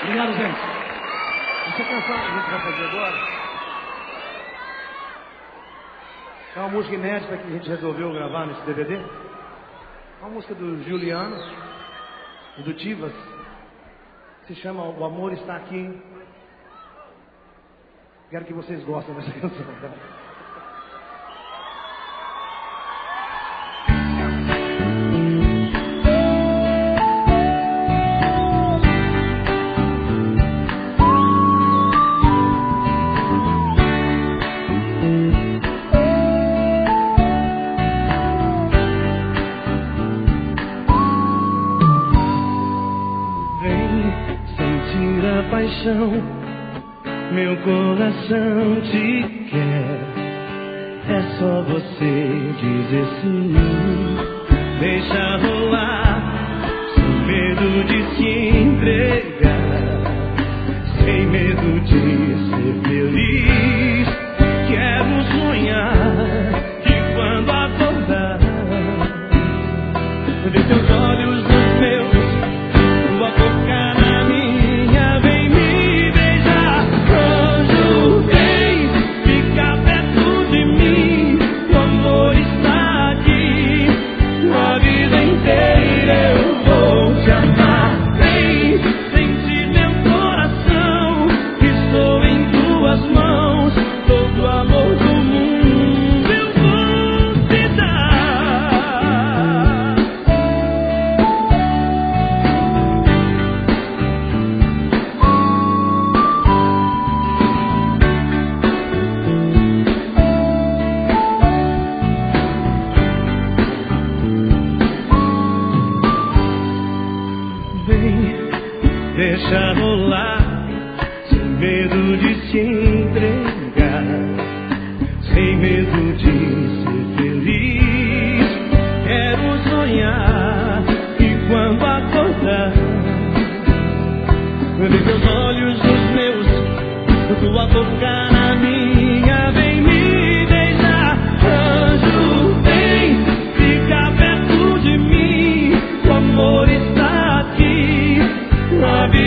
Obrigado, gente. Essa canção que a gente vai fazer agora é uma música inédita que a gente resolveu gravar nesse DVD. É uma música do Juliano e do Divas. Se chama O Amor Está Aqui. Quero que vocês gostem dessa canção, tá? Paixão, meu coração te quer. É só você dizer sim. Deixa rolar, sem medo de se entregar, sem medo de ser feliz. Quero sonhar que quando acordar, ver teus olhos nos meus, tua boca na minha. Deixa rolar, sem medo de se entregar, sem medo de ser feliz. Quero sonhar e quando acordar, ver teus olhos nos meus, tua boca na minha. Vem me beijar, anjo, vem, fica perto de mim. O amor está aqui.